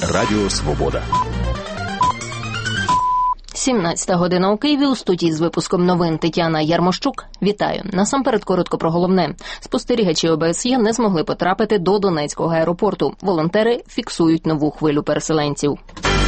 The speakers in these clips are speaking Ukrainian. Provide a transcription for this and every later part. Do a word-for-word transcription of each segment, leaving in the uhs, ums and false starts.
Радіо Свобода. сімнадцята година у Києві. У студії з випуском новин Тетяна Ярмощук. Вітаю. Насамперед коротко про головне. Спостерігачі О Б С Є не змогли потрапити до Донецького аеропорту. Волонтери фіксують нову хвилю переселенців.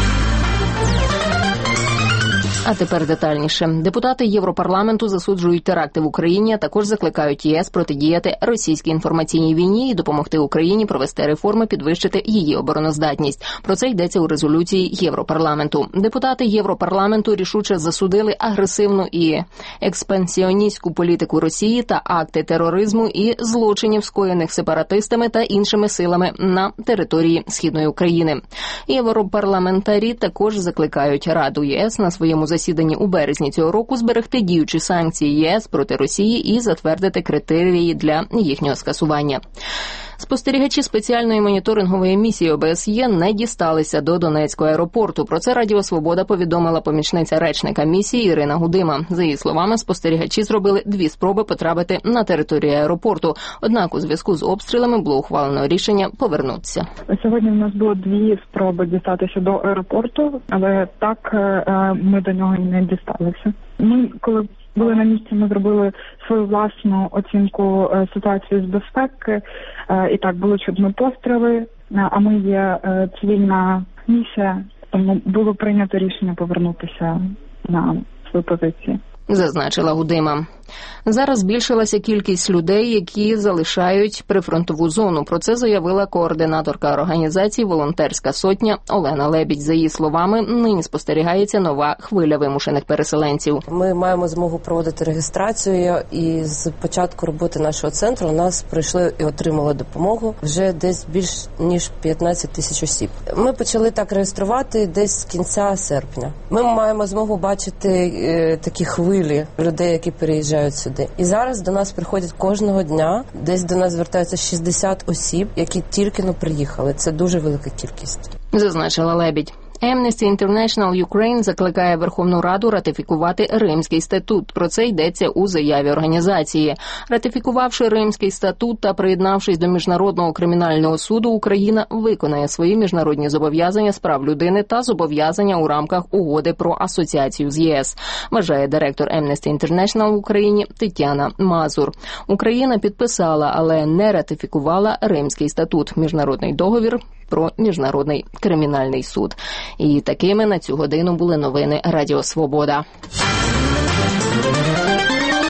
А тепер детальніше. Депутати Європарламенту засуджують теракти в Україні, а також закликають Є С протидіяти російській інформаційній війні і допомогти Україні провести реформи, підвищити її обороноздатність. Про це йдеться у резолюції Європарламенту. Депутати Європарламенту рішуче засудили агресивну і експансіоністську політику Росії та акти тероризму і злочинів, скоєних сепаратистами та іншими силами на території Східної України. Європарламентарі також закликають Раду Є С на своєму засіданні у березні цього року зберегти діючі санкції Є С проти Росії і затвердити критерії для їхнього скасування. Спостерігачі спеціальної моніторингової місії О Б С Є не дісталися до Донецького аеропорту. Про це Радіо Свобода повідомила помічниця речника місії Ірина Гудима. За її словами, спостерігачі зробили дві спроби потрапити на територію аеропорту. Однак у зв'язку з обстрілами було ухвалено рішення повернутися. Сьогодні в нас було дві спроби дістатися до аеропорту, але так ми до нього і не дісталися. Ми, коли були на місці, ми зробили свою власну оцінку е, ситуації з безпеки. Е, і так, були чутно постріли, а ми є е, цивільна місія, тому було прийнято рішення повернутися на свої позиції. Зазначила Гудима. Зараз збільшилася кількість людей, які залишають прифронтову зону. Про це заявила координаторка організації «Волонтерська сотня» Олена Лебідь. За її словами, нині спостерігається нова хвиля вимушених переселенців. Ми маємо змогу проводити реєстрацію, і з початку роботи нашого центру у нас прийшли і отримали допомогу вже десь більш ніж п'ятнадцять тисяч осіб. Ми почали так реєструвати десь з кінця серпня. Ми маємо змогу бачити е, такі хвилі людей, які переїжджають сюди. І зараз до нас приходять кожного дня, десь до нас звертаються шістдесят осіб, які тільки-но приїхали. Це дуже велика кількість. Зазначила Лебідь. Amnesty International Ukraine закликає Верховну Раду ратифікувати Римський статут. Про це йдеться у заяві організації. Ратифікувавши Римський статут та приєднавшись до Міжнародного кримінального суду, Україна виконає свої міжнародні зобов'язання з прав людини та зобов'язання у рамках угоди про асоціацію з Є С, вважає директор Amnesty International в Україні Тетяна Мазур. Україна підписала, але не ратифікувала Римський статут, міжнародний договір про Міжнародний кримінальний суд. І такими на цю годину були новини Радіо Свобода.